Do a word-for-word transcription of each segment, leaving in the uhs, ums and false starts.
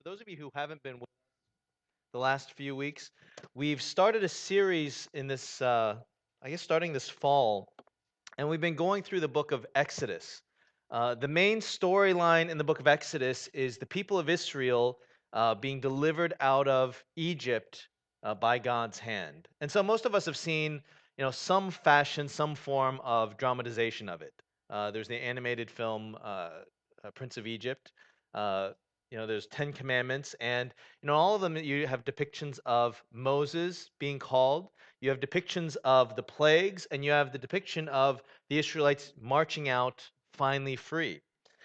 For those of you who haven't been with the last few weeks, we've started a series in this, uh, I guess, starting this fall, and we've been going through the book of Exodus. Uh, the main storyline in the book of Exodus is the people of Israel uh, being delivered out of Egypt uh, by God's hand. And so most of us have seen, you know, some fashion, some form of dramatization of it. Uh, there's the animated film uh, uh, Prince of Egypt. Uh, you know, there's Ten Commandments, and you know, all of them you have depictions of Moses being called. You have depictions of the plagues, and you have the depiction of the Israelites marching out finally free.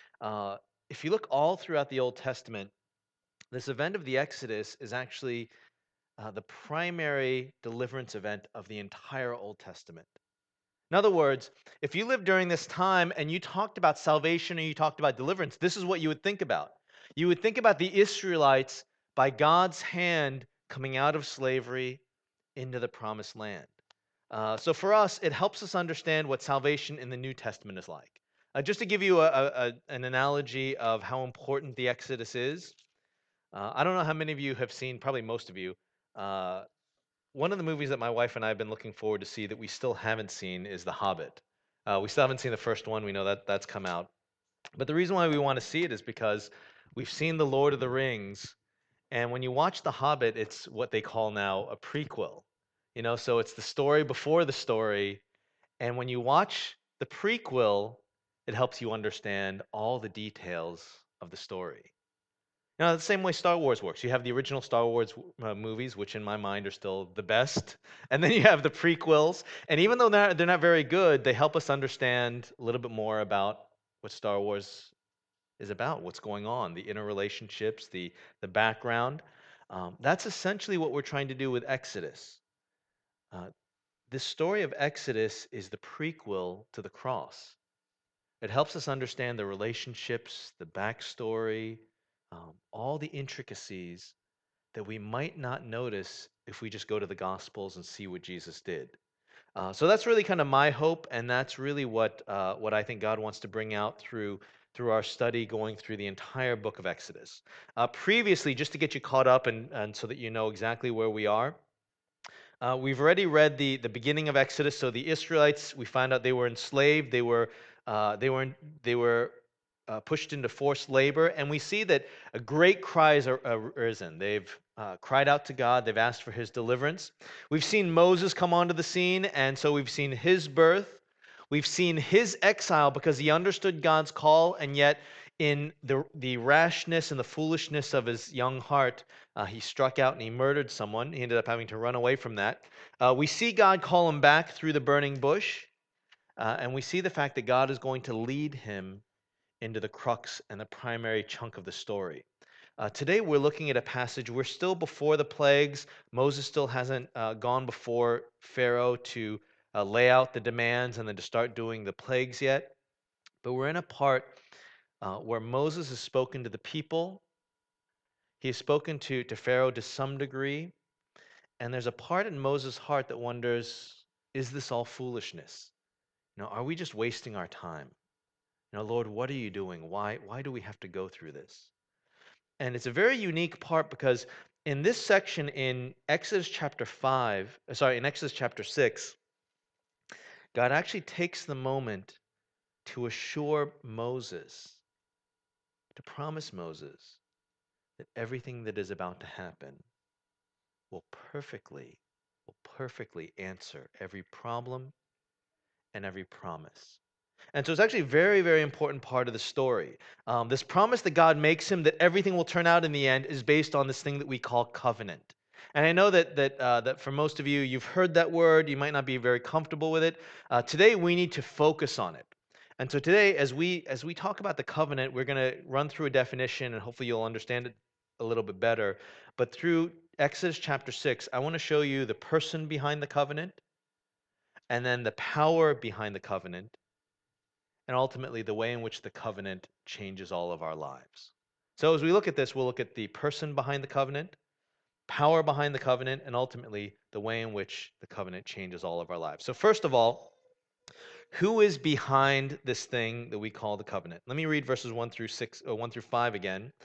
Uh, if you look all throughout the Old Testament, this event of the Exodus is actually uh, the primary deliverance event of the entire Old Testament. In other words, if you lived during this time and you talked about salvation or you talked about deliverance, this is what you would think about. You would think about the Israelites by God's hand coming out of slavery into the promised land. Uh, so for us, it helps us understand what salvation in the New Testament is like. Uh, just to give you a, a, a- an analogy of how important the Exodus is, uh, I don't know how many of you have seen, probably most of you, uh, one of the movies that my wife and I have been looking forward to see that we still haven't seen is The Hobbit. Uh, we still haven't seen the first one. We know that that's come out. But the reason why we want to see it is because we've seen The Lord of the Rings, and when you watch The Hobbit, it's what they call now a prequel. You know, so it's the story before the story, and when you watch the prequel, it helps you understand all the details of the story. Now, the same way Star Wars works. You have the original Star Wars uh, movies, which in my mind are still the best. And then you have the prequels. And even though they're, they're not very good, they help us understand a little bit more about what Star Wars is about, what's going on, the interrelationships, the, the background. Um, that's essentially what we're trying to do with Exodus. Uh, this story of Exodus is the prequel to the cross. It helps us understand the relationships, the backstory, um, all the intricacies that we might not notice if we just go to the Gospels and see what Jesus did. Uh, so that's really kind of my hope, and that's really what uh, what I think God wants to bring out through through our study, going through the entire book of Exodus. Uh, previously, just to get you caught up and, and so that you know exactly where we are, uh, we've already read the the beginning of Exodus. So the Israelites, we find out they were enslaved. They were uh, they were they were uh, pushed into forced labor, and we see that a great cry has ar- arisen. They've uh, cried out to God. They've asked for His deliverance. We've seen Moses come onto the scene, and so we've seen his birth. We've seen his exile because he understood God's call, and yet in the the rashness and the foolishness of his young heart, uh, he struck out and he murdered someone. He ended up having to run away from that. Uh, we see God call him back through the burning bush, uh, and we see the fact that God is going to lead him into the crux and the primary chunk of the story. Uh, today, we're looking at a passage. We're still before the plagues. Moses still hasn't uh, gone before Pharaoh to uh, lay out the demands and then to start doing the plagues yet. But we're in a part uh, where Moses has spoken to the people. He has spoken to, to Pharaoh to some degree. And there's a part in Moses' heart that wonders, is this all foolishness? You know, are we just wasting our time? You know, Lord, what are you doing? Why, why do we have to go through this? And it's a very unique part because in this section in Exodus chapter five, uh, sorry, in Exodus chapter six, God actually takes the moment to assure Moses, to promise Moses that everything that is about to happen will perfectly, will perfectly answer every problem and every promise. And so it's actually a very, very important part of the story. Um, this promise that God makes him that everything will turn out in the end is based on this thing that we call covenant. And I know that that uh, that for most of you, you've heard that word. You might not be very comfortable with it. Uh, today, we need to focus on it. And so today, as we as we talk about the covenant, we're going to run through a definition, and hopefully you'll understand it a little bit better. But through Exodus chapter six, I want to show you the person behind the covenant, and then the power behind the covenant, and ultimately the way in which the covenant changes all of our lives. So, as we look at this, we'll look at the person behind the covenant, power behind the covenant, and ultimately the way in which the covenant changes all of our lives. So, first of all, who is behind this thing that we call the covenant? Let me read verses one through six, or one through five again.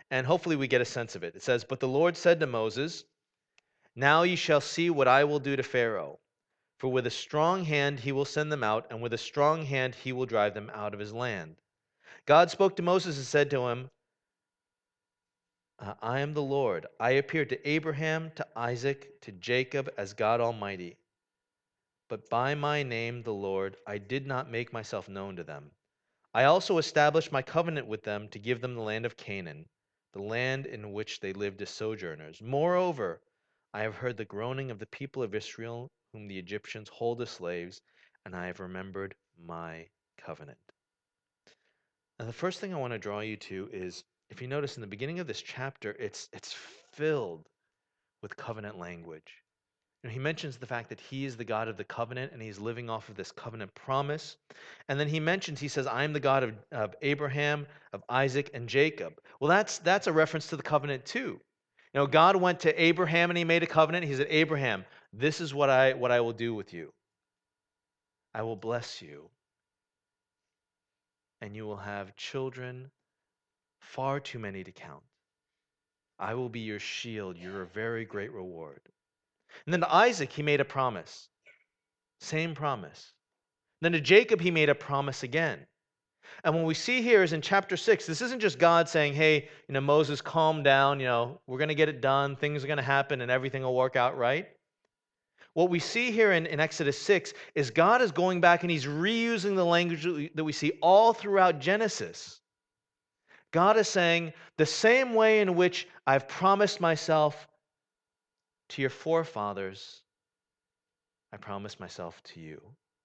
And hopefully we get a sense of it. It says, "But the Lord said to Moses, 'Now you shall see what I will do to Pharaoh. For with a strong hand he will send them out, and with a strong hand he will drive them out of his land.' God spoke to Moses and said to him, uh, I am the Lord. I appeared to Abraham, to Isaac, to Jacob as God Almighty. But by my name, the Lord, I did not make myself known to them. I also established my covenant with them to give them the land of Canaan, the land in which they lived as sojourners. Moreover, I have heard the groaning of the people of Israel, whom the Egyptians hold as slaves, and I have remembered my covenant." Now, the first thing I want to draw you to is, if you notice in the beginning of this chapter, it's it's filled with covenant language. You know, he mentions the fact that he is the God of the covenant and he's living off of this covenant promise. And then he mentions, he says, "I am the God of, of Abraham, of Isaac, and Jacob." Well, that's that's a reference to the covenant too. You know, God went to Abraham and he made a covenant. He said, "Abraham, this is what I what I will do with you. I will bless you, and you will have children far too many to count. I will be your shield, your very great reward." And then to Isaac, he made a promise. Same promise. Then to Jacob, he made a promise again. And what we see here is in chapter six, this isn't just God saying, "Hey, you know, Moses, calm down, you know, we're going to get it done, things are going to happen, and everything will work out right." What we see here in, in Exodus six is God is going back and he's reusing the language that we, that we see all throughout Genesis. God is saying, the same way in which I've promised myself to your forefathers, I promise myself to you.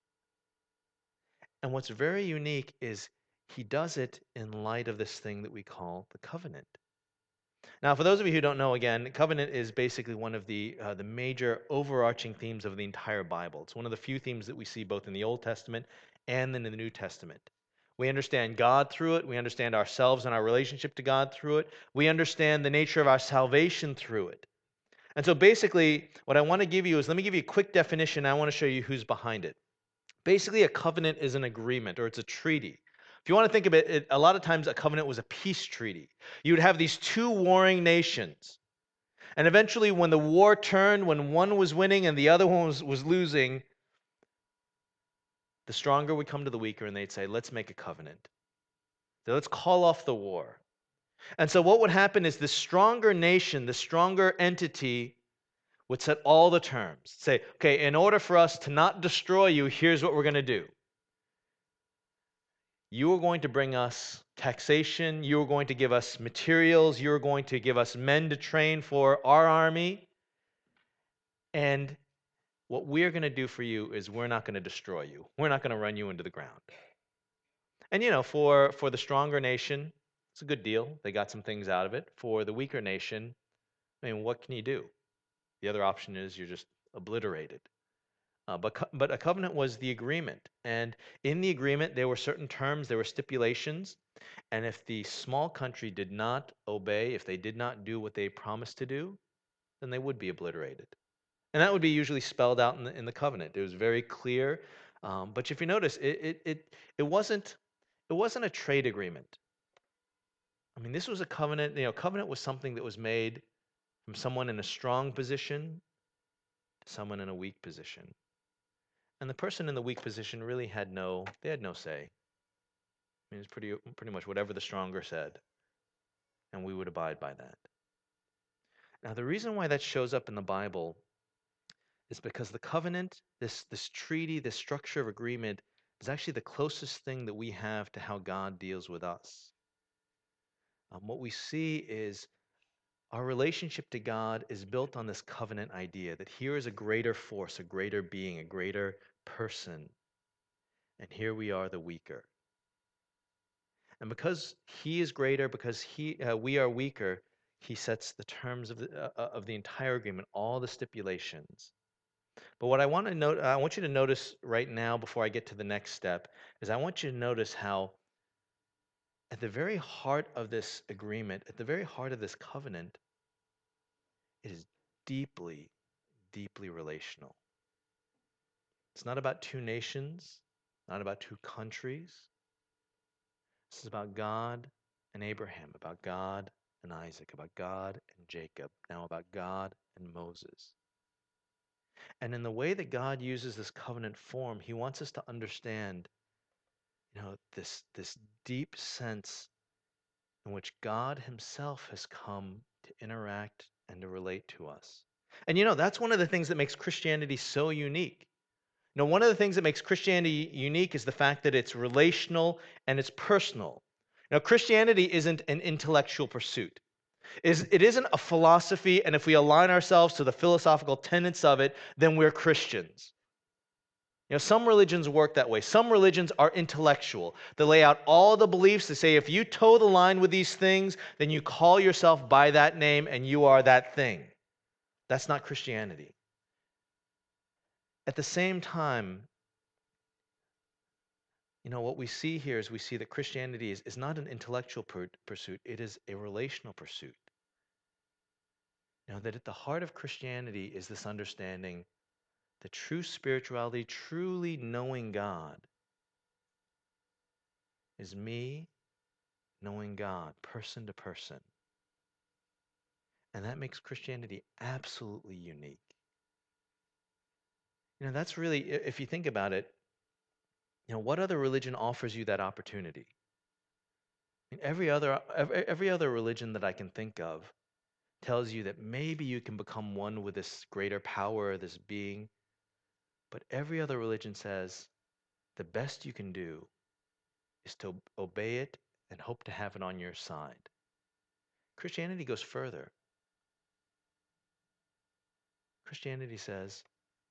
And what's very unique is he does it in light of this thing that we call the covenant. Now, for those of you who don't know, again, covenant is basically one of the uh, the major overarching themes of the entire Bible. It's one of the few themes that we see both in the Old Testament and in the New Testament. We understand God through it. We understand ourselves and our relationship to God through it. We understand the nature of our salvation through it. And so basically, what I want to give you is, let me give you a quick definition. I want to show you who's behind it. Basically, a covenant is an agreement or it's a treaty. If you want to think of it, it, a lot of times a covenant was a peace treaty. You would have these two warring nations. And eventually, when the war turned, when one was winning and the other one was, was losing, the stronger would come to the weaker and they'd say, "Let's make a covenant. So let's call off the war." And so what would happen is the stronger nation, the stronger entity, would set all the terms. Say, "Okay, in order for us to not destroy you, here's what we're going to do. You are going to bring us taxation. You are going to give us materials. You are going to give us men to train for our army. And what we're going to do for you is we're not going to destroy you. We're not going to run you into the ground." And, you know, for, for the stronger nation, it's a good deal. They got some things out of it. For the weaker nation, I mean, what can you do? The other option is you're just obliterated. Uh, but, co- but a covenant was the agreement. And in the agreement, there were certain terms, there were stipulations. And if the small country did not obey, if they did not do what they promised to do, then they would be obliterated. And that would be usually spelled out in the, in the covenant. It was very clear. Um, but if you notice, it, it, it, it, wasn't, it wasn't a trade agreement. I mean, this was a covenant. You know, covenant was something that was made from someone in a strong position to someone in a weak position. And the person in the weak position really had no, they had no say. I mean, it's pretty, pretty much whatever the stronger said, and we would abide by that. Now, the reason why that shows up in the Bible is because the covenant, this, this treaty, this structure of agreement, is actually the closest thing that we have to how God deals with us. Um, what we see is our relationship to God is built on this covenant idea that here is a greater force, a greater being, a greater person, and here we are the weaker. And because he is greater, because he uh, we are weaker, he sets the terms of the uh, uh, of the entire agreement, all the stipulations. But what I want to note, I want you to notice right now, before I get to the next step, is I want you to notice how, at the very heart of this agreement, at the very heart of this covenant, it is deeply, deeply relational. It's not about two nations, not about two countries. This is about God and Abraham, about God and Isaac, about God and Jacob, now about God and Moses. And in the way that God uses this covenant form, he wants us to understand, you know, this, this deep sense in which God himself has come to interact and to relate to us. And you know, that's one of the things that makes Christianity so unique. You know, one of the things that makes Christianity unique is the fact that it's relational and it's personal. Now, Christianity isn't an intellectual pursuit. Is it isn't a philosophy, and if we align ourselves to the philosophical tenets of it, then we're Christians. You know, some religions work that way. Some religions are intellectual. They lay out all the beliefs. They say if you toe the line with these things, then you call yourself by that name and you are that thing. That's not Christianity. At the same time, you know, what we see here is we see that Christianity is, is not an intellectual pur- pursuit, it is a relational pursuit. You know, that at the heart of Christianity is this understanding that true spirituality, truly knowing God, is me knowing God person to person. And that makes Christianity absolutely unique. You know, that's really, i- if you think about it, you know, what other religion offers you that opportunity? I mean, every other every, every other religion that I can think of tells you that maybe you can become one with this greater power, this being, but every other religion says the best you can do is to obey it and hope to have it on your side. Christianity goes further. Christianity says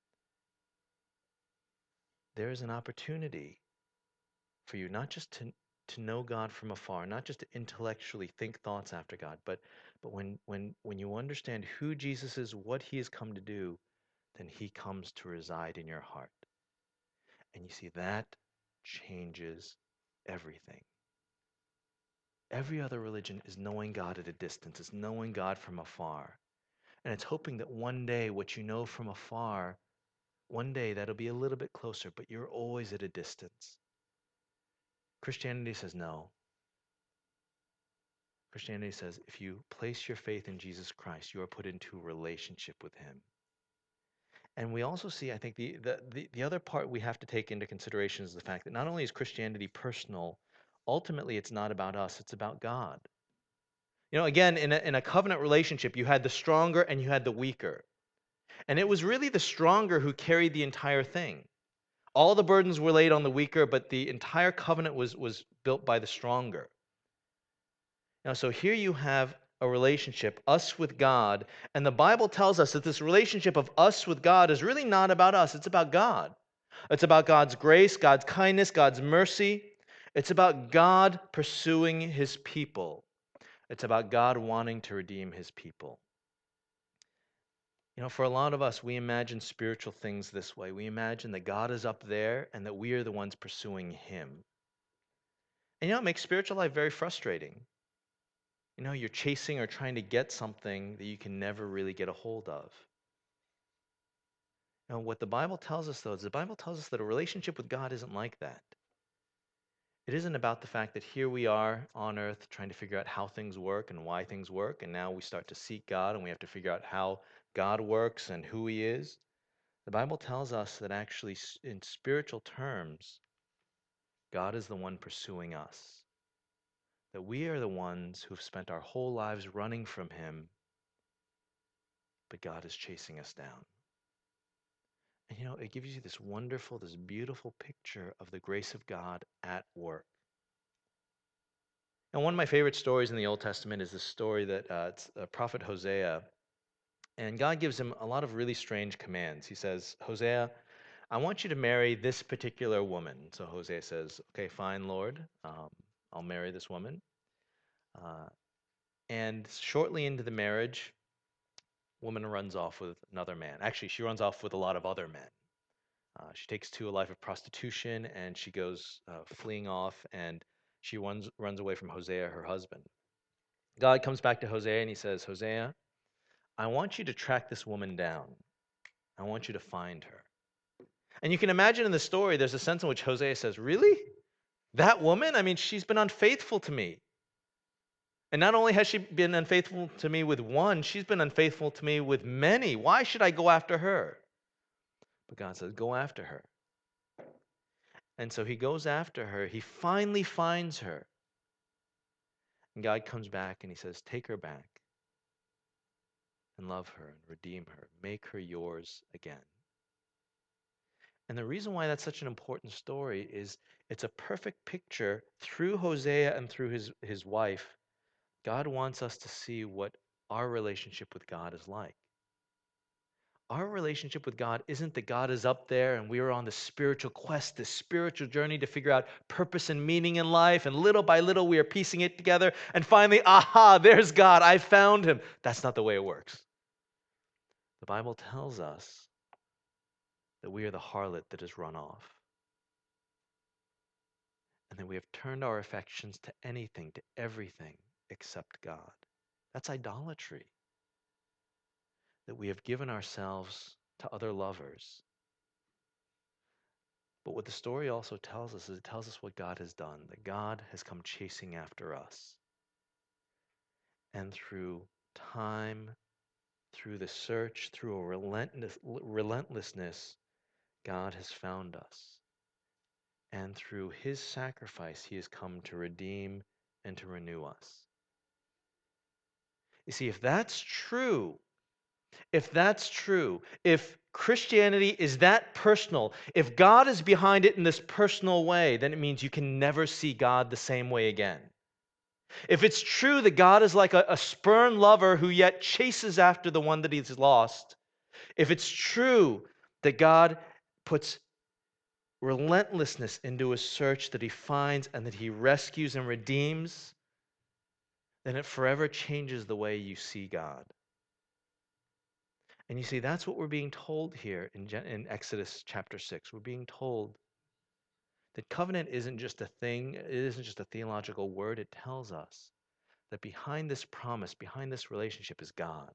there is an opportunity for you not just to to know God from afar, not just to intellectually think thoughts after God, but but when when when you understand who Jesus is, what he has come to do, then he comes to reside in your heart. And you see that changes everything. Every other religion is knowing God at a distance, it's knowing God from afar. And it's hoping that one day what you know from afar, one day that'll be a little bit closer, but you're always at a distance. Christianity says no. Christianity says if you place your faith in Jesus Christ, you are put into a relationship with him. And we also see, I think, the, the, the, the other part we have to take into consideration is the fact that not only is Christianity personal, ultimately it's not about us, it's about God. You know, again, in a, in a covenant relationship, you had the stronger and you had the weaker. And it was really the stronger who carried the entire thing. All the burdens were laid on the weaker, but the entire covenant was, was built by the stronger. Now, so here you have a relationship, us with God, and the Bible tells us that this relationship of us with God is really not about us, it's about God. It's about God's grace, God's kindness, God's mercy. It's about God pursuing his people. It's about God wanting to redeem his people. You know, for a lot of us, we imagine spiritual things this way. We imagine that God is up there and that we are the ones pursuing him. And you know, it makes spiritual life very frustrating. You know, you're chasing or trying to get something that you can never really get a hold of. Now, what the Bible tells us, though, is the Bible tells us that a relationship with God isn't like that. It isn't about the fact that here we are on earth trying to figure out how things work and why things work, and now we start to seek God and we have to figure out how God works and who he is. The Bible tells us that actually, in spiritual terms, God is the one pursuing us. That we are the ones who've spent our whole lives running from him, but God is chasing us down. And you know, it gives you this wonderful, this beautiful picture of the grace of God at work. And one of my favorite stories in the Old Testament is this story that uh, it's a prophet Hosea. And God gives him a lot of really strange commands. He says, Hosea, I want you to marry this particular woman. So Hosea says, okay, fine, Lord. Um, I'll marry this woman. Uh, and shortly into the marriage, woman runs off with another man. Actually, she runs off with a lot of other men. Uh, she takes to a life of prostitution and she goes uh, fleeing off and she runs, runs away from Hosea, her husband. God comes back to Hosea and he says, Hosea, I want you to track this woman down. I want you to find her. And you can imagine in the story, there's a sense in which Hosea says, really? That woman? I mean, she's been unfaithful to me. And not only has she been unfaithful to me with one, she's been unfaithful to me with many. Why should I go after her? But God says, go after her. And so he goes after her. He finally finds her. And God comes back and he says, take her back and love her and redeem her. Make her yours again. And the reason why that's such an important story is it's a perfect picture through Hosea and through his, his wife. God wants us to see what our relationship with God is like. Our relationship with God isn't that God is up there and we are on the spiritual quest, this spiritual journey to figure out purpose and meaning in life. And little by little, we are piecing it together. And finally, aha, there's God. I found him. That's not the way it works. The Bible tells us that we are the harlot that has run off. And that we have turned our affections to anything, to everything except God. That's idolatry. That we have given ourselves to other lovers. But what the story also tells us is it tells us what God has done, that God has come chasing after us. And through time, through the search, through a relentless, relentlessness, God has found us. And through his sacrifice, he has come to redeem and to renew us. You see, if that's true, if that's true, if Christianity is that personal, if God is behind it in this personal way, then it means you can never see God the same way again. If it's true that God is like a, a spurned lover who yet chases after the one that he's lost, if it's true that God puts relentlessness into his search that he finds and that he rescues and redeems, then it forever changes the way you see God. And you see, that's what we're being told here in, Gen- in Exodus chapter six. We're being told that covenant isn't just a thing, it isn't just a theological word. It tells us that behind this promise, behind this relationship is God.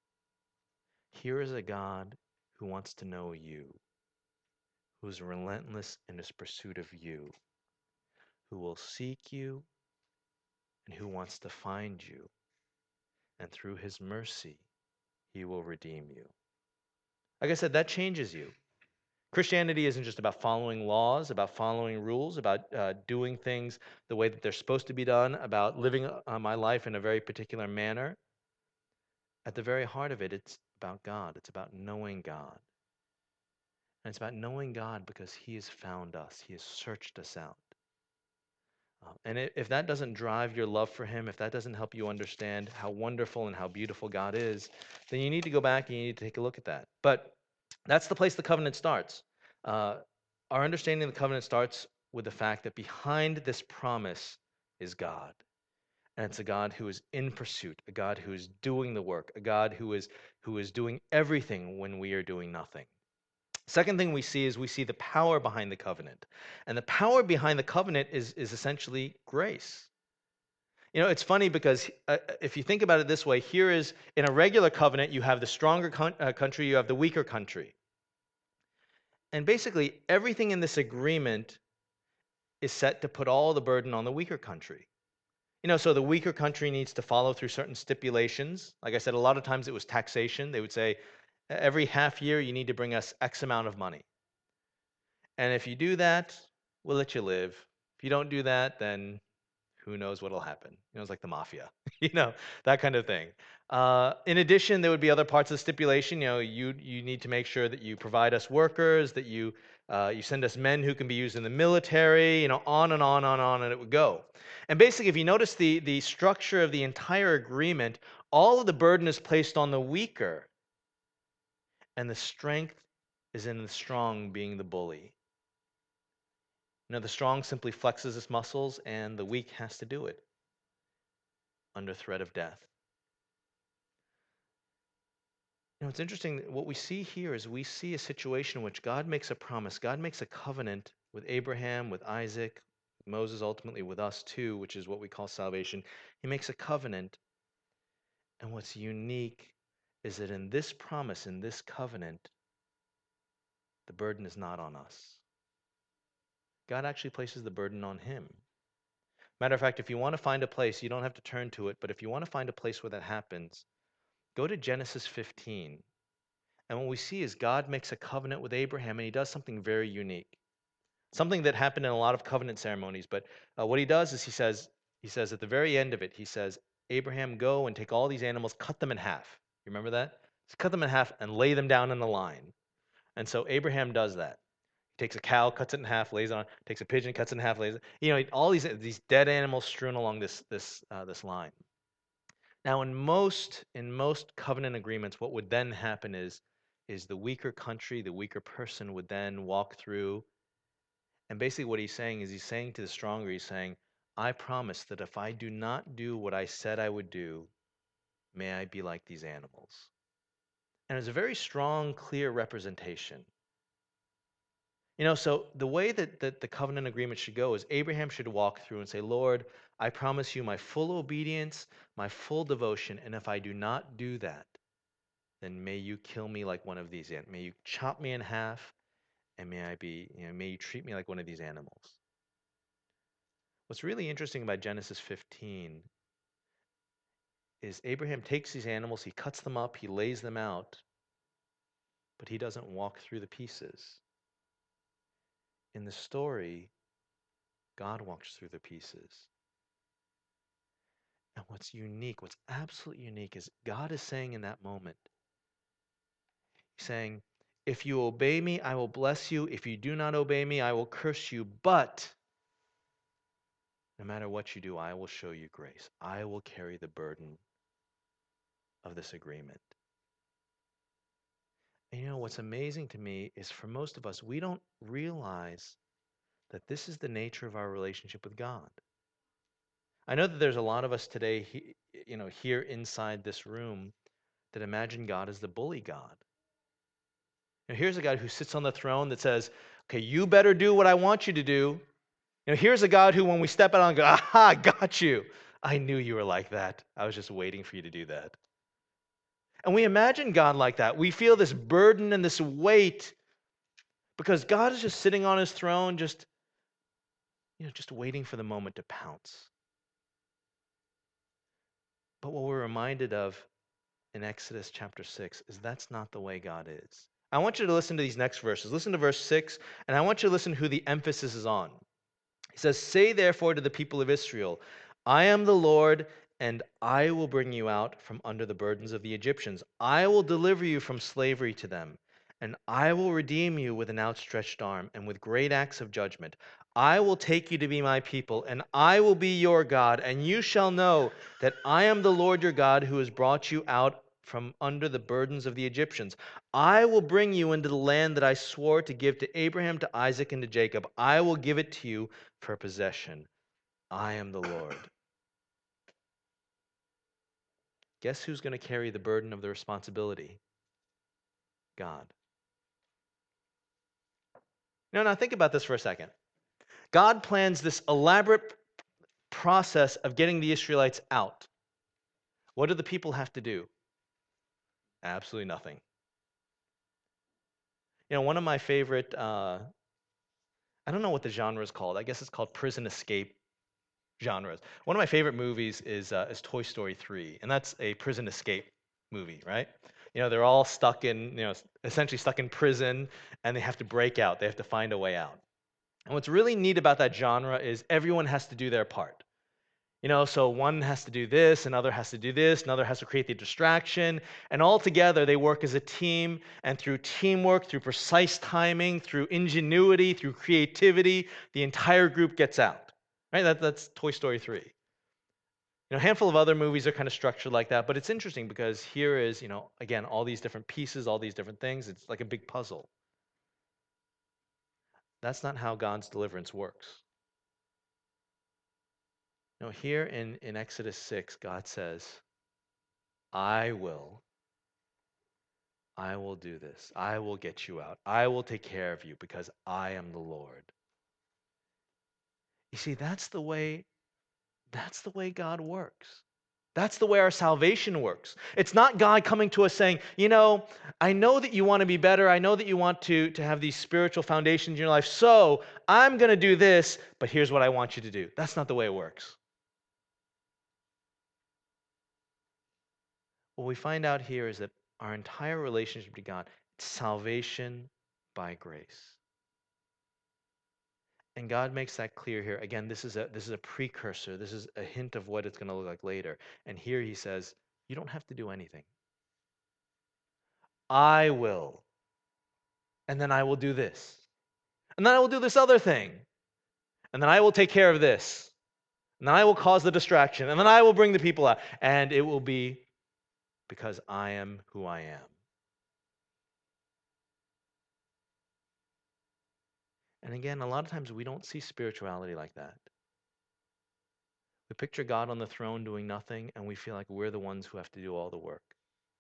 Here is a God who wants to know you, who is relentless in his pursuit of you, who will seek you, and who wants to find you. And through his mercy, he will redeem you. Like I said, that changes you. Christianity isn't just about following laws, about following rules, about uh, doing things the way that they're supposed to be done, about living uh, my life in a very particular manner. At the very heart of it, it's about God. It's about knowing God. And it's about knowing God because he has found us. He has searched us out. Uh, and i- if that doesn't drive your love for him, if that doesn't help you understand how wonderful and how beautiful God is, then you need to go back and you need to take a look at that. But that's the place the covenant starts. Uh, our understanding of the covenant starts with the fact that behind this promise is God. And it's a God who is in pursuit, a God who is doing the work, a God who is who is doing everything when we are doing nothing. Second thing we see is we see the power behind the covenant. And the power behind the covenant is, is essentially grace. You know, it's funny because uh, if you think about it this way, here is in a regular covenant, you have the stronger con- uh, country, you have the weaker country. And basically, everything in this agreement is set to put all the burden on the weaker country. You know, so the weaker country needs to follow through certain stipulations. Like I said, a lot of times it was taxation. They would say, every half year, you need to bring us X amount of money. And if you do that, we'll let you live. If you don't do that, then who knows what'll happen? You know, it's like the mafia, you know, that kind of thing. Uh, in addition, there would be other parts of the stipulation. You know, you you need to make sure that you provide us workers, that you uh, you send us men who can be used in the military. You know, on and on and on, and it would go. And basically, if you notice the the structure of the entire agreement, all of the burden is placed on the weaker, and the strength is in the strong being the bully. You know, the strong simply flexes his muscles, and the weak has to do it under threat of death. You know, it's interesting. What we see here is we see a situation in which God makes a promise. God makes a covenant with Abraham, with Isaac, Moses, ultimately with us too, which is what we call salvation. He makes a covenant. And what's unique is that in this promise, in this covenant, the burden is not on us. God actually places the burden on him. Matter of fact, if you want to find a place, you don't have to turn to it, but if you want to find a place where that happens, go to Genesis fifteen. And what we see is God makes a covenant with Abraham, and he does something very unique. Something that happened in a lot of covenant ceremonies, but uh, what he does is he says, he says at the very end of it, he says, Abraham, go and take all these animals, cut them in half. You remember that? Just cut them in half and lay them down in a line. And so Abraham does that. He takes a cow, cuts it in half, lays it on. Takes a pigeon, cuts it in half, lays it. You know, all these these dead animals strewn along this this uh, this line. Now, in most in most covenant agreements, what would then happen is is the weaker country, the weaker person would then walk through, and basically what he's saying is he's saying to the stronger, he's saying, I promise that if I do not do what I said I would do, may I be like these animals. And it's a very strong, clear representation. You know, so the way that, that the covenant agreement should go is Abraham should walk through and say, Lord, I promise you my full obedience, my full devotion, and if I do not do that, then may you kill me like one of these, an- may you chop me in half, and may I be, you know, may you treat me like one of these animals. What's really interesting about Genesis fifteen is Abraham takes these animals, he cuts them up, he lays them out, but he doesn't walk through the pieces. In the story, God walks through the pieces. And what's unique, what's absolutely unique is God is saying in that moment, He's saying, if you obey me, I will bless you. If you do not obey me, I will curse you. But no matter what you do, I will show you grace. I will carry the burden of this agreement. And you know, what's amazing to me is for most of us, we don't realize that this is the nature of our relationship with God. I know that there's a lot of us today, he- you know, here inside this room that imagine God as the bully God. Now, here's a God who sits on the throne that says, okay, you better do what I want you to do. You know, here's a God who, when we step out on, go, aha, got you. I knew you were like that. I was just waiting for you to do that. And we imagine God like that. We feel this burden and this weight because God is just sitting on his throne, just, you know, just waiting for the moment to pounce. But what we're reminded of in Exodus chapter six is that's not the way God is. I want you to listen to these next verses. Listen to verse six, and I want you to listen who the emphasis is on. He says, say therefore to the people of Israel, I am the Lord, and I will bring you out from under the burdens of the Egyptians. I will deliver you from slavery to them, and I will redeem you with an outstretched arm and with great acts of judgment. I will take you to be my people, and I will be your God, and you shall know that I am the Lord your God who has brought you out from under the burdens of the Egyptians. I will bring you into the land that I swore to give to Abraham, to Isaac, and to Jacob. I will give it to you for possession. I am the Lord. Guess who's going to carry the burden of the responsibility? God. No, now think about this for a second. God plans this elaborate process of getting the Israelites out. What do the people have to do? Absolutely nothing. You know, one of my favorite, uh, I don't know what the genre is called. I guess it's called prison escape genres. One of my favorite movies is uh, is Toy Story three, and that's a prison escape movie, right? You know, they're all stuck in, you know, essentially stuck in prison, and they have to break out. They have to find a way out. And what's really neat about that genre is everyone has to do their part. You know, so one has to do this, another has to do this, another has to create the distraction, and all together they work as a team, and through teamwork, through precise timing, through ingenuity, through creativity, the entire group gets out. Right? That, that's Toy Story three. You know, a handful of other movies are kind of structured like that, but it's interesting because here is, you know, again, all these different pieces, all these different things. It's like a big puzzle. That's not how God's deliverance works. No, here in, in Exodus six, God says, I will. I will do this. I will get you out. I will take care of you because I am the Lord. You see, that's the way, that's the way God works. That's the way our salvation works. It's not God coming to us saying, you know, I know that you want to be better. I know that you want to, to have these spiritual foundations in your life. So I'm going to do this, but here's what I want you to do. That's not the way it works. What we find out here is that our entire relationship to God, it's salvation by grace. And God makes that clear here. Again, this is a this is a precursor. This is a hint of what it's going to look like later. And here he says, you don't have to do anything. I will. And then I will do this. And then I will do this other thing. And then I will take care of this. And then I will cause the distraction. And then I will bring the people out. And it will be because I am who I am. And again, a lot of times we don't see spirituality like that. We picture God on the throne doing nothing, and we feel like we're the ones who have to do all the work.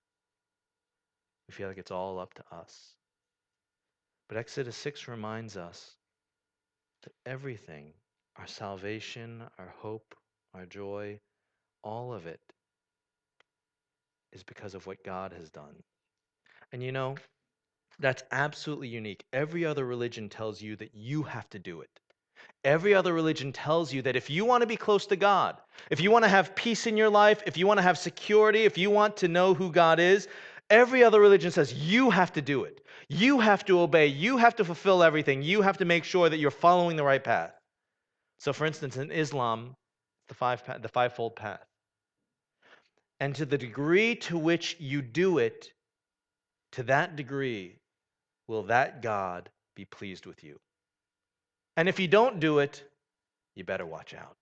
We feel like it's all up to us. But Exodus six reminds us that everything, our salvation, our hope, our joy, all of it is because of what God has done. And you know, that's absolutely unique. Every other religion tells you that you have to do it. Every other religion tells you that if you want to be close to God, if you want to have peace in your life, if you want to have security, if you want to know who God is, every other religion says you have to do it. You have to obey. You have to fulfill everything. You have to make sure that you're following the right path. So, for instance, in Islam, the five the fivefold path. And to the degree to which you do it, to that degree will that God be pleased with you. And if you don't do it, you better watch out.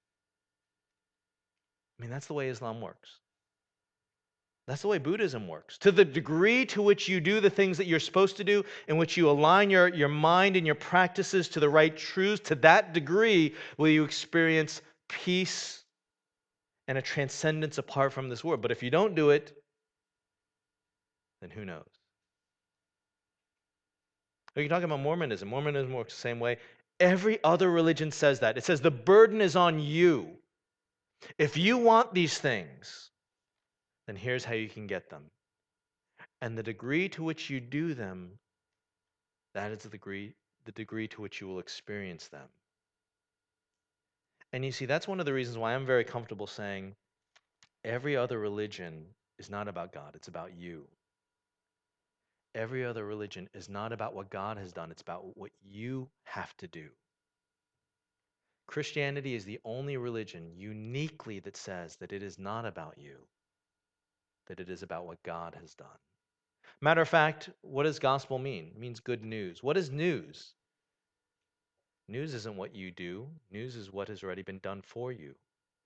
I mean, that's the way Islam works. That's the way Buddhism works. To the degree to which you do the things that you're supposed to do, in which you align your, your mind and your practices to the right truths, to that degree will you experience peace and a transcendence apart from this world. But if you don't do it, then who knows? You're talking about Mormonism. Mormonism works the same way. Every other religion says that. It says the burden is on you. If you want these things, then here's how you can get them. And the degree to which you do them, that is the degree, the degree to which you will experience them. And you see, that's one of the reasons why I'm very comfortable saying every other religion is not about God, it's about you. Every other religion is not about what God has done, it's about what you have to do. Christianity is the only religion uniquely that says that it is not about you, that it is about what God has done. Matter of fact, what does gospel mean? It means good news. What is news? News isn't what you do. News is what has already been done for you.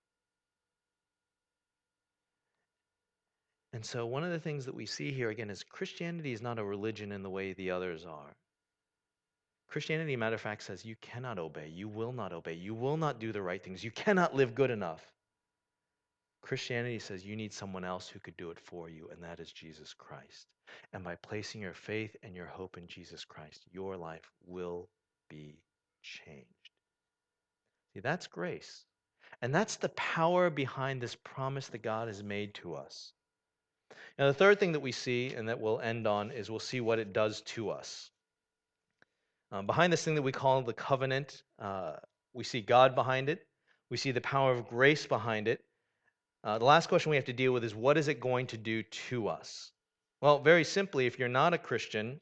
And so one of the things that we see here again is Christianity is not a religion in the way the others are. Christianity, matter of fact, says you cannot obey. You will not obey. You will not do the right things. You cannot live good enough. Christianity says you need someone else who could do it for you, and that is Jesus Christ. And by placing your faith and your hope in Jesus Christ, your life will be changed. See, that's grace. And that's the power behind this promise that God has made to us. Now, the third thing that we see, and that we'll end on, is we'll see what it does to us. Um, behind this thing that we call the covenant, uh, we see God behind it. We see the power of grace behind it. Uh, the last question we have to deal with is what is it going to do to us? Well, very simply, if you're not a Christian,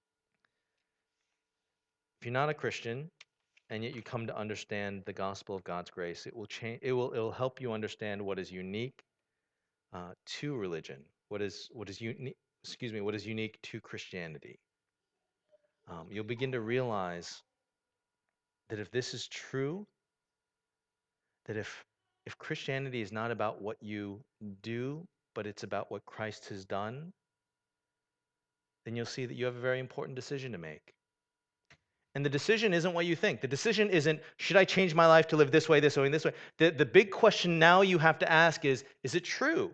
if you're not a Christian, and yet you come to understand the gospel of God's grace, it will change. It will. It will help you understand what is unique uh, to religion. What is what is unique? Excuse me. What is unique to Christianity? Um, you'll begin to realize that if this is true, that if if Christianity is not about what you do, but it's about what Christ has done, then you'll see that you have a very important decision to make. And the decision isn't what you think. The decision isn't, should I change my life to live this way, this way, and this way? The, the big question now you have to ask is, is it true?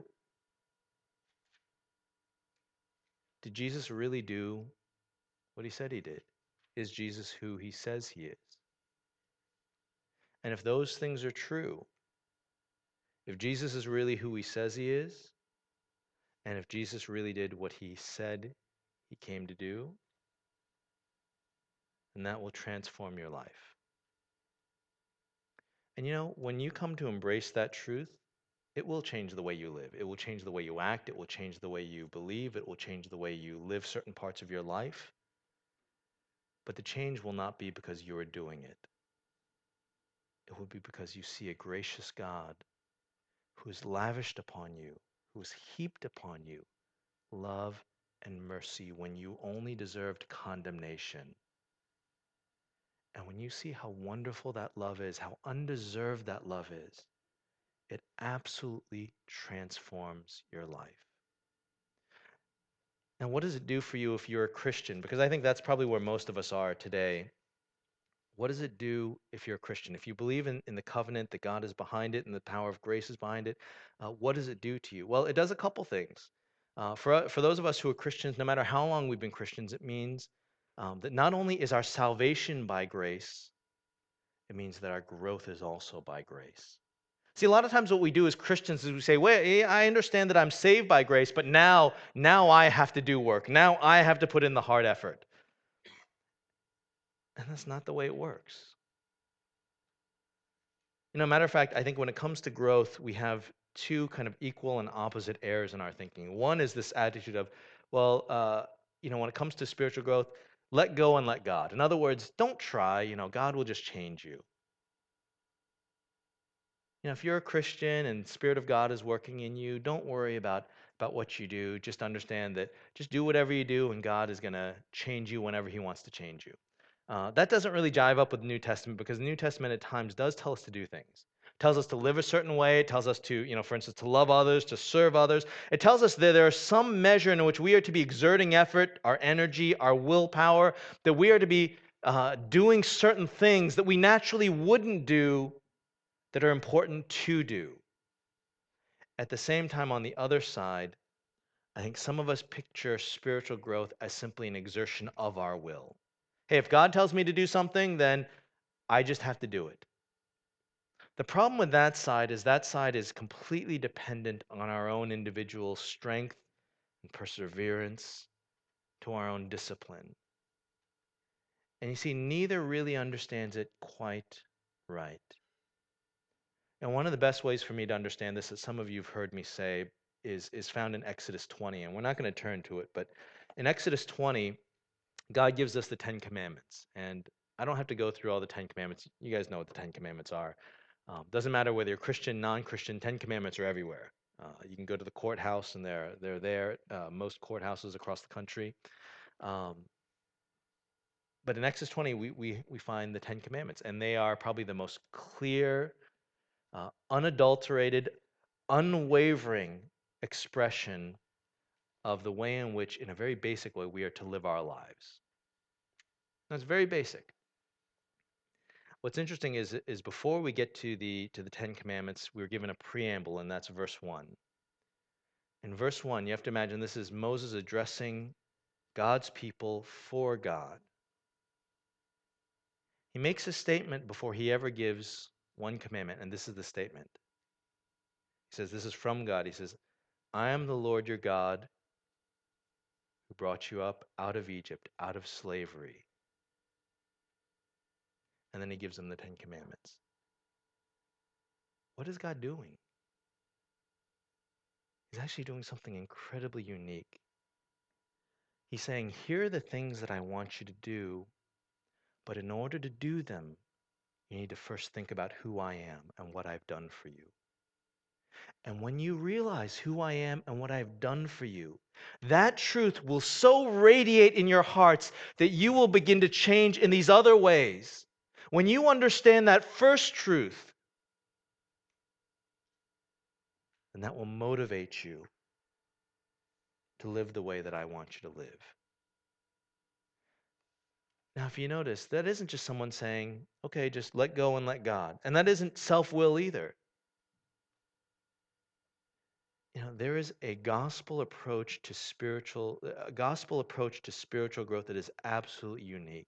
Did Jesus really do what he said he did? Is Jesus who he says he is? And if those things are true, If Jesus is really who he says he is, and if Jesus really did what he said he came to do, then that will transform your life. And you know, when you come to embrace that truth, it will change the way you live. It will change the way you act. It will change the way you believe. It will change the way you live certain parts of your life. But the change will not be because you are doing it. It will be because you see a gracious God who has lavished upon you, who has heaped upon you love and mercy when you only deserved condemnation. And when you see how wonderful that love is, how undeserved that love is, it absolutely transforms your life. And what does it do for you if you're a Christian? Because I think that's probably where most of us are today. What does it do if you're a Christian? If you believe in, in the covenant, that God is behind it and the power of grace is behind it, uh, what does it do to you? Well, it does a couple things. Uh, for, for those of us who are Christians, no matter how long we've been Christians, it means um, that not only is our salvation by grace, it means that our growth is also by grace. See, a lot of times what we do as Christians is we say, "Wait, eh, I understand that I'm saved by grace, but now, now I have to do work. Now I have to put in the hard effort." And that's not the way it works. You know, matter of fact, I think when it comes to growth, we have two kind of equal and opposite errors in our thinking. One is this attitude of, well, uh, you know, when it comes to spiritual growth, let go and let God. In other words, don't try. You know, God will just change you. You know, if you're a Christian and Spirit of God is working in you, don't worry about about what you do. Just understand that just do whatever you do, and God is going to change you whenever He wants to change you. Uh, that doesn't really jive up with the New Testament because the New Testament at times does tell us to do things. It tells us to live a certain way. It tells us to, you know, for instance, to love others, to serve others. It tells us that there is some measure in which we are to be exerting effort, our energy, our willpower, that we are to be uh, doing certain things that we naturally wouldn't do that are important to do. At the same time, on the other side, I think some of us picture spiritual growth as simply an exertion of our will. Hey, if God tells me to do something, then I just have to do it. The problem with that side is that side is completely dependent on our own individual strength and perseverance, to our own discipline. And you see, neither really understands it quite right. And one of the best ways for me to understand this, that some of you have heard me say, is, is found in Exodus twenty. And we're not going to turn to it, but in Exodus twenty, God gives us the Ten Commandments. And I don't have to go through all the Ten Commandments. You guys know what the Ten Commandments are. Um, doesn't matter whether you're Christian, non-Christian, Ten Commandments are everywhere. Uh, you can go to the courthouse and they're, they're there, uh, most courthouses across the country. Um, but in Exodus twenty, we, we, we find the Ten Commandments, and they are probably the most clear, uh, unadulterated, unwavering expression of the way in which, in a very basic way, we are to live our lives. That's very basic. What's interesting is, is before we get to the to the Ten Commandments, we're given a preamble, and that's verse one. In verse one, you have to imagine this is Moses addressing God's people for God. He makes a statement before he ever gives one commandment, and this is the statement. He says, this is from God. He says, "I am the Lord your God who brought you up out of Egypt, out of slavery." And then he gives them the Ten Commandments. What is God doing? He's actually doing something incredibly unique. He's saying, here are the things that I want you to do, but in order to do them, you need to first think about who I am and what I've done for you. And when you realize who I am and what I've done for you, that truth will so radiate in your hearts that you will begin to change in these other ways. When you understand that first truth, then that will motivate you to live the way that I want you to live. Now, if you notice, that isn't just someone saying, okay, just let go and let God. And that isn't self-will either. You know, there is a gospel approach to spiritual, a gospel approach to spiritual growth that is absolutely unique.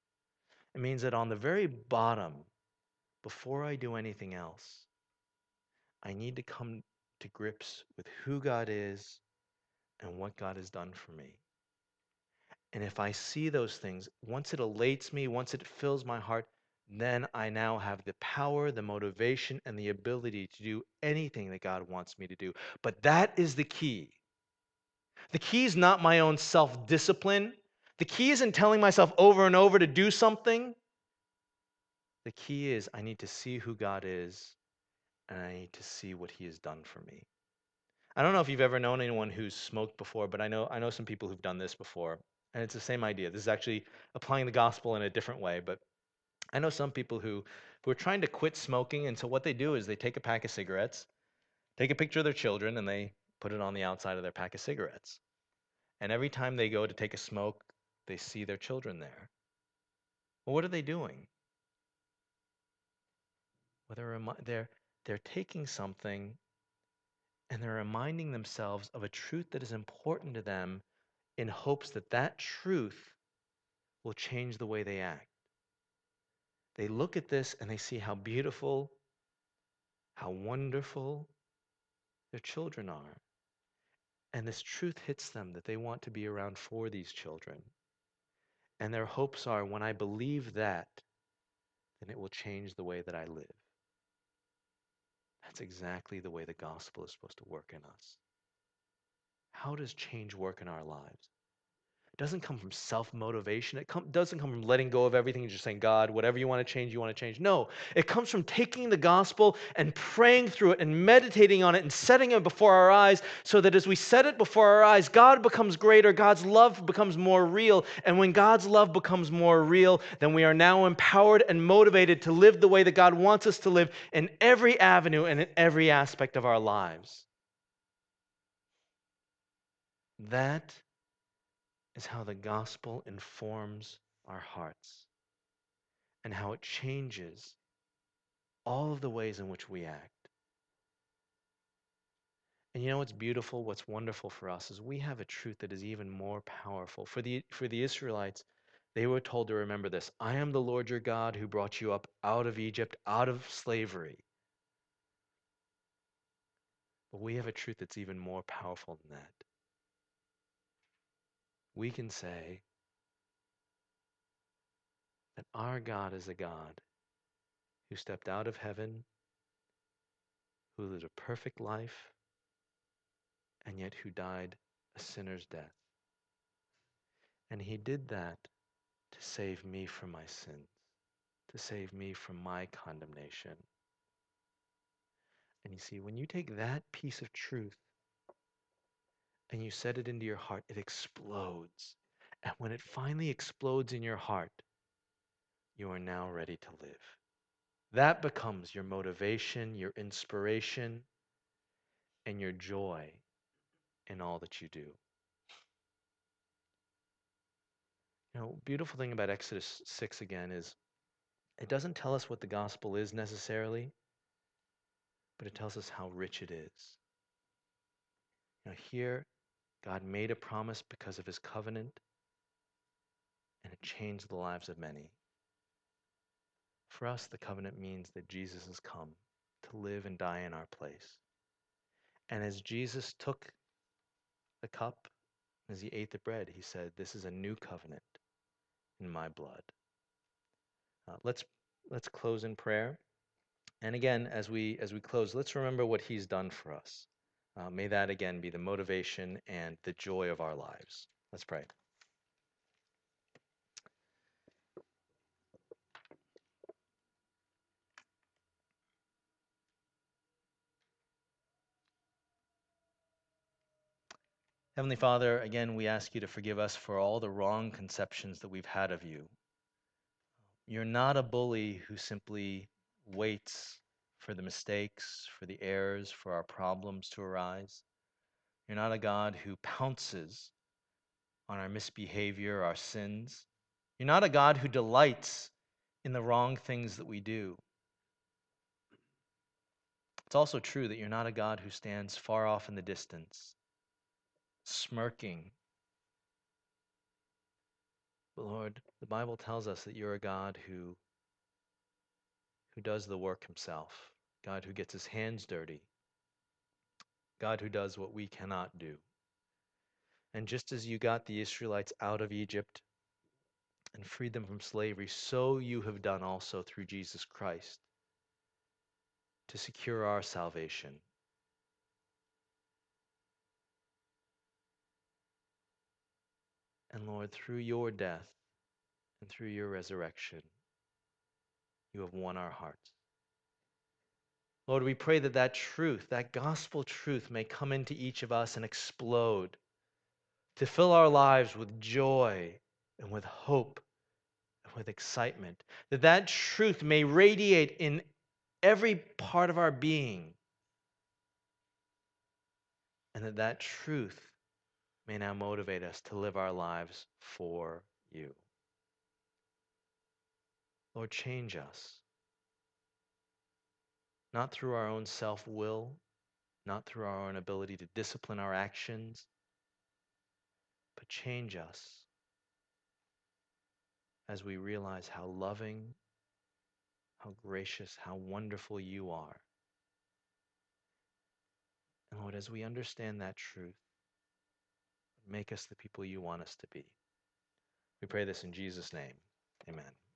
It means that on the very bottom, before I do anything else, I need to come to grips with who God is and what God has done for me. And if I see those things, once it elates me, once it fills my heart, then I now have the power, the motivation, and the ability to do anything that God wants me to do. But that is the key. The key is not my own self discipline. The key isn't telling myself over and over to do something. The key is I need to see who God is and I need to see what He has done for me. I don't know if you've ever known anyone who's smoked before, but I know I know some people who've done this before. And it's the same idea. This is actually applying the gospel in a different way, but I know some people who who are trying to quit smoking, and so what they do is they take a pack of cigarettes, take a picture of their children, and they put it on the outside of their pack of cigarettes. And every time they go to take a smoke, they see their children there. Well, what are they doing? Well, they're, remi- they're, they're taking something and they're reminding themselves of a truth that is important to them in hopes that that truth will change the way they act. They look at this and they see how beautiful, how wonderful their children are. And this truth hits them that they want to be around for these children. And their hopes are, when I believe that, then it will change the way that I live. That's exactly the way the gospel is supposed to work in us. How does change work in our lives? It doesn't come from self-motivation. It com- doesn't come from letting go of everything and just saying, God, whatever you want to change, you want to change. No, it comes from taking the gospel and praying through it and meditating on it and setting it before our eyes so that as we set it before our eyes, God becomes greater, God's love becomes more real. And when God's love becomes more real, then we are now empowered and motivated to live the way that God wants us to live in every avenue and in every aspect of our lives. That is how the gospel informs our hearts and how it changes all of the ways in which we act. And you know what's beautiful, what's wonderful for us is we have a truth that is even more powerful. For the for the Israelites, they were told to remember this. I am the Lord your God who brought you up out of Egypt, out of slavery. But we have a truth that's even more powerful than that. We can say that our God is a God who stepped out of heaven, who lived a perfect life, and yet who died a sinner's death. And he did that to save me from my sins, to save me from my condemnation. And you see, when you take that piece of truth and you set it into your heart, it explodes. And when it finally explodes in your heart, you are now ready to live. That becomes your motivation, your inspiration, and your joy in all that you do. You know, beautiful thing about Exodus six again is it doesn't tell us what the gospel is necessarily, but it tells us how rich it is. Now, here, God made a promise because of his covenant, and it changed the lives of many. For us, the covenant means that Jesus has come to live and die in our place. And as Jesus took the cup, as he ate the bread, he said, "This is a new covenant in my blood." Uh, let's let's close in prayer. And again, as we as we close, let's remember what he's done for us. Uh, may that again be the motivation and the joy of our lives. Let's pray. Heavenly Father, again, we ask you to forgive us for all the wrong conceptions that we've had of you. You're not a bully who simply waits for the mistakes, for the errors, for our problems to arise. You're not a God who pounces on our misbehavior, our sins. You're not a God who delights in the wrong things that we do. It's also true that you're not a God who stands far off in the distance, smirking. But Lord, the Bible tells us that you're a God who, who does the work himself, God who gets his hands dirty, God who does what we cannot do. And just as you got the Israelites out of Egypt and freed them from slavery, so you have done also through Jesus Christ to secure our salvation. And Lord, through your death and through your resurrection, you have won our hearts. Lord, we pray that that truth, that gospel truth, may come into each of us and explode to fill our lives with joy and with hope and with excitement. That that truth may radiate in every part of our being. And that that truth may now motivate us to live our lives for you. Lord, change us. Not through our own self-will, not through our own ability to discipline our actions, but change us as we realize how loving, how gracious, how wonderful you are. And Lord, as we understand that truth, make us the people you want us to be. We pray this in Jesus' name. Amen.